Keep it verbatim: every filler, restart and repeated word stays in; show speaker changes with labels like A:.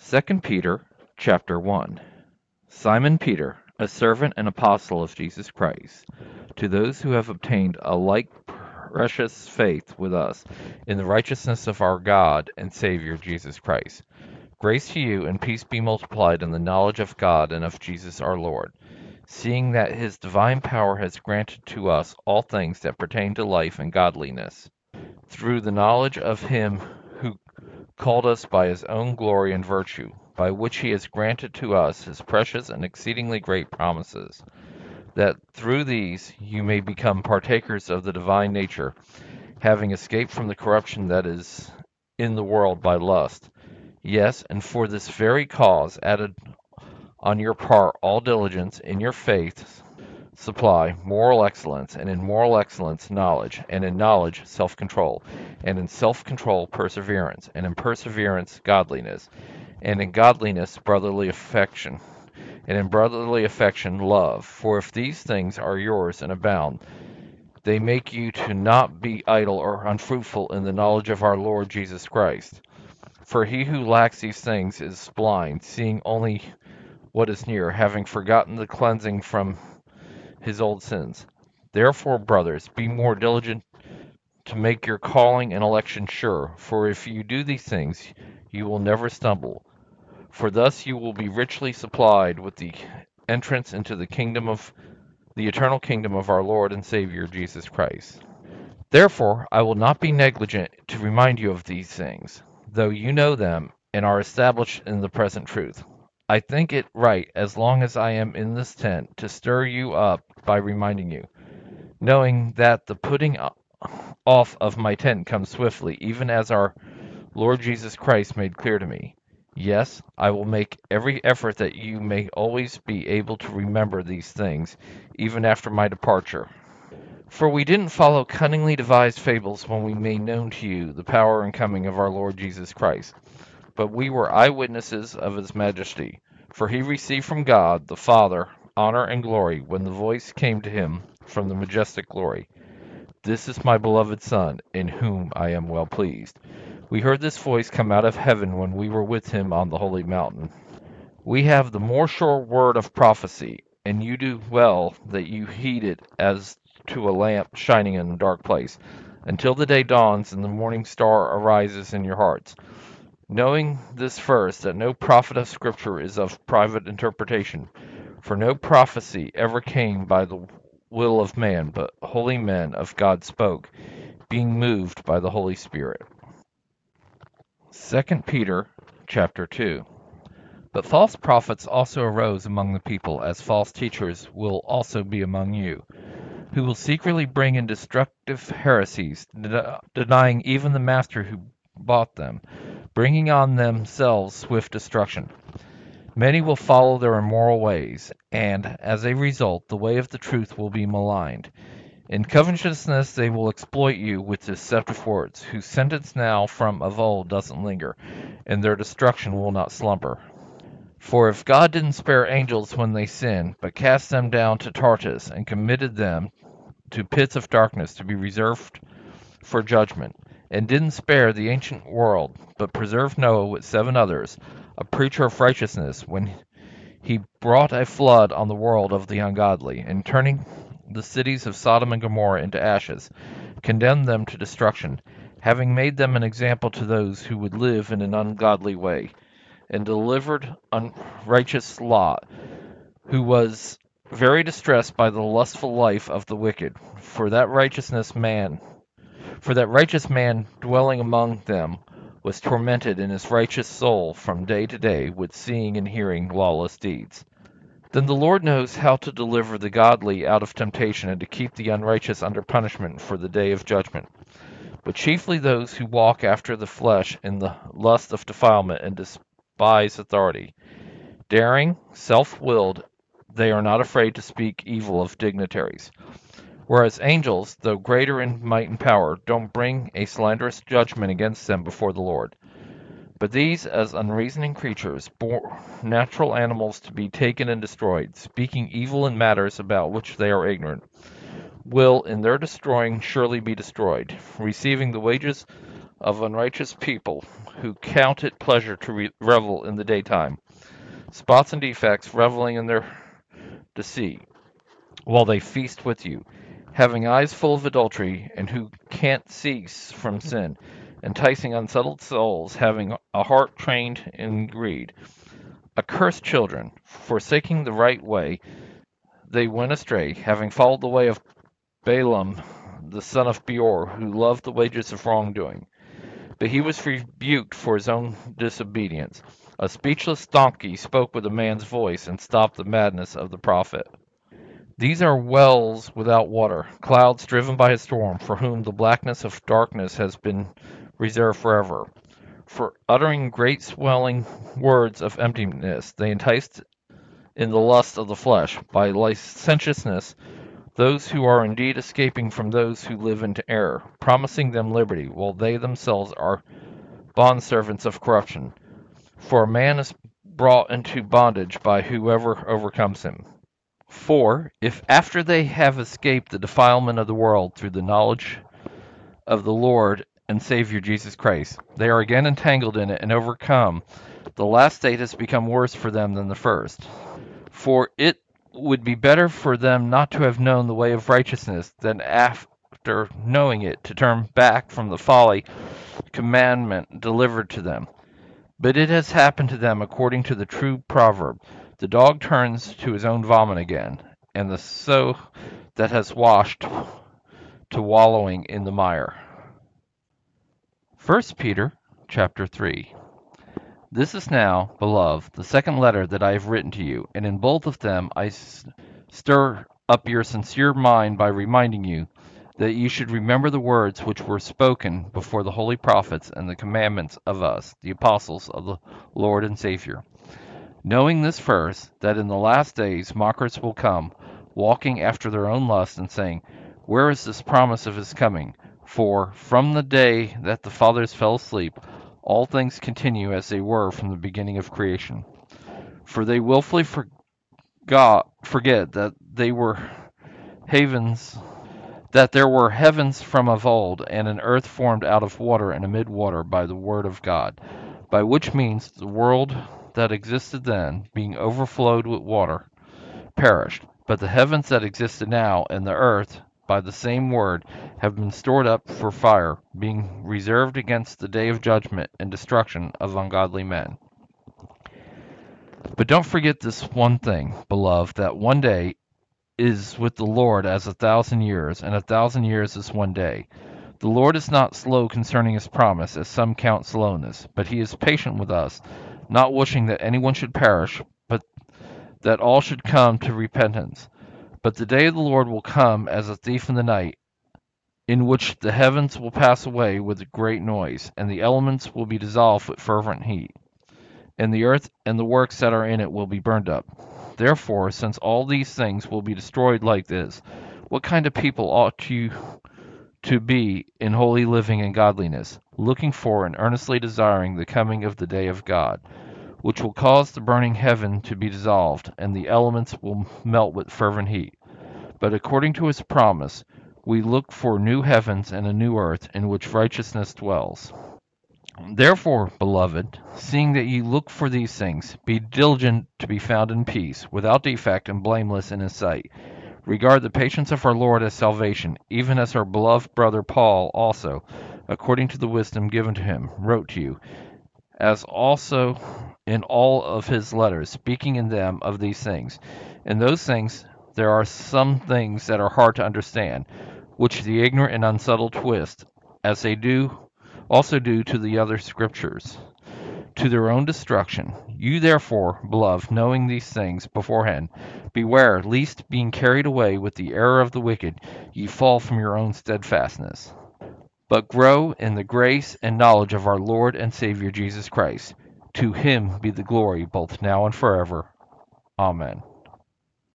A: Second Peter chapter one. Simon Peter, a servant and apostle of Jesus Christ, to those who have obtained a like precious faith with us in the righteousness of our God and Savior Jesus Christ. Grace to you and peace be multiplied in the knowledge of God and of Jesus our Lord, seeing that his divine power has granted to us all things that pertain to life and godliness, through the knowledge of him who called us by his own glory and virtue, by which he has granted to us his precious and exceedingly great promises, that through these you may become partakers of the divine nature, having escaped from the corruption that is in the world by lust. Yes, and for this very cause added on your part all diligence, in your faith supply moral excellence, and in moral excellence knowledge, and in knowledge self-control, and in self-control perseverance, and in perseverance godliness, and in godliness brotherly affection, and in brotherly affection love. For if these things are yours and abound, they make you to not be idle or unfruitful in the knowledge of our Lord Jesus Christ. For he who lacks these things is blind, seeing only what is near, having forgotten the cleansing from his old sins. Therefore, brothers, be more diligent to make your calling and election sure, for if you do these things, you will never stumble. For thus you will be richly supplied with the entrance into the kingdom of the eternal kingdom of our Lord and Savior Jesus Christ. Therefore, I will not be negligent to remind you of these things, though you know them and are established in the present truth. I think it right, as long as I am in this tent, to stir you up by reminding you, knowing that the putting off of my tent comes swiftly, even as our Lord Jesus Christ made clear to me. Yes, I will make every effort that you may always be able to remember these things, even after my departure. For we didn't follow cunningly devised fables when we made known to you the power and coming of our Lord Jesus Christ, but we were eyewitnesses of his majesty. For he received from God the Father honor and glory when the voice came to him from the majestic glory. This is my beloved Son, in whom I am well pleased. We heard this voice come out of heaven when we were with him on the holy mountain. We have the more sure word of prophecy, and you do well that you heed it as to a lamp shining in a dark place, until the day dawns and the morning star arises in your hearts. Knowing this first, that no prophet of Scripture is of private interpretation, for no prophecy ever came by the will of man, but holy men of God spoke, being moved by the Holy Spirit. Second Peter chapter two. But false prophets also arose among the people, as false teachers will also be among you, who will secretly bring in destructive heresies, den- denying even the master who bought them, bringing on themselves swift destruction. Many will follow their immoral ways, and, as a result, the way of the truth will be maligned. In covetousness they will exploit you with deceptive words, whose sentence now from of old doesn't linger, and their destruction will not slumber. For if God didn't spare angels when they sinned, but cast them down to Tartarus, and committed them to pits of darkness to be reserved for judgment, and didn't spare the ancient world, but preserved Noah with seven others, a preacher of righteousness, when he brought a flood on the world of the ungodly, and turning the cities of Sodom and Gomorrah into ashes, condemned them to destruction, having made them an example to those who would live in an ungodly way, and delivered unrighteous Lot, who was very distressed by the lustful life of the wicked, for that righteousness man For that righteous man dwelling among them was tormented in his righteous soul from day to day with seeing and hearing lawless deeds. Then the Lord knows how to deliver the godly out of temptation and to keep the unrighteous under punishment for the day of judgment. But chiefly those who walk after the flesh in the lust of defilement and despise authority. Daring, self-willed, they are not afraid to speak evil of dignitaries. Whereas angels, though greater in might and power, don't bring a slanderous judgment against them before the Lord. But these, as unreasoning creatures, born natural animals to be taken and destroyed, speaking evil in matters about which they are ignorant, will in their destroying surely be destroyed, receiving the wages of unrighteous people who count it pleasure to re- revel in the daytime, spots and defects, reveling in their deceit, while they feast with you, having eyes full of adultery, and who can't cease from sin, enticing unsettled souls, having a heart trained in greed. Accursed children, forsaking the right way, they went astray, having followed the way of Balaam, the son of Beor, who loved the wages of wrongdoing. But he was rebuked for his own disobedience. A speechless donkey spoke with a man's voice and stopped the madness of the prophet. These are wells without water, clouds driven by a storm, for whom the blackness of darkness has been reserved forever. For uttering great swelling words of emptiness, they enticed in the lust of the flesh, by licentiousness, those who are indeed escaping from those who live in error, promising them liberty, while they themselves are bondservants of corruption. For a man is brought into bondage by whoever overcomes him. For if after they have escaped the defilement of the world through the knowledge of the Lord and Savior Jesus Christ, they are again entangled in it and overcome, the last state has become worse for them than the first. For it would be better for them not to have known the way of righteousness than after knowing it to turn back from the folly commandment delivered to them. But it has happened to them according to the true proverb, the dog turns to his own vomit again, and the sow that has washed to wallowing in the mire. First Peter chapter three. This is now, beloved, the second letter that I have written to you, and in both of them I stir up your sincere mind by reminding you that you should remember the words which were spoken before the holy prophets and the commandments of us, the apostles of the Lord and Savior. Knowing this first, that in the last days mockers will come, walking after their own lust, and saying, Where is this promise of his coming? For from the day that the fathers fell asleep, all things continue as they were from the beginning of creation. For they willfully forgot, forget that they were havens, that there were heavens from of old, and an earth formed out of water and amid water by the word of God, by which means the world that existed then, being overflowed with water, perished. But the heavens that existed now, and the earth, by the same word, have been stored up for fire, being reserved against the day of judgment and destruction of ungodly men. But don't forget this one thing, beloved, that one day is with the Lord as a thousand years, and a thousand years is one day. The Lord is not slow concerning his promise, as some count slowness, but he is patient with us, not wishing that anyone should perish, but that all should come to repentance. But the day of the Lord will come as a thief in the night, in which the heavens will pass away with a great noise, and the elements will be dissolved with fervent heat, and the earth and the works that are in it will be burned up. Therefore, since all these things will be destroyed like this, what kind of people ought you to be in holy living and godliness, looking for and earnestly desiring the coming of the day of God, which will cause the burning heaven to be dissolved, and the elements will melt with fervent heat? But according to his promise, we look for new heavens and a new earth in which righteousness dwells. Therefore, beloved, seeing that ye look for these things, be diligent to be found in peace, without defect and blameless in his sight. Regard the patience of our Lord as salvation, even as our beloved brother Paul also, according to the wisdom given to him, wrote to you, as also in all of his letters, speaking in them of these things. In those things there are some things that are hard to understand, which the ignorant and unsettled twist, as they do also do to the other scriptures, to their own destruction. You therefore, beloved, knowing these things beforehand, beware, lest being carried away with the error of the wicked, ye fall from your own steadfastness. But grow in the grace and knowledge of our Lord and Savior Jesus Christ. To him be the glory both now and forever. Amen.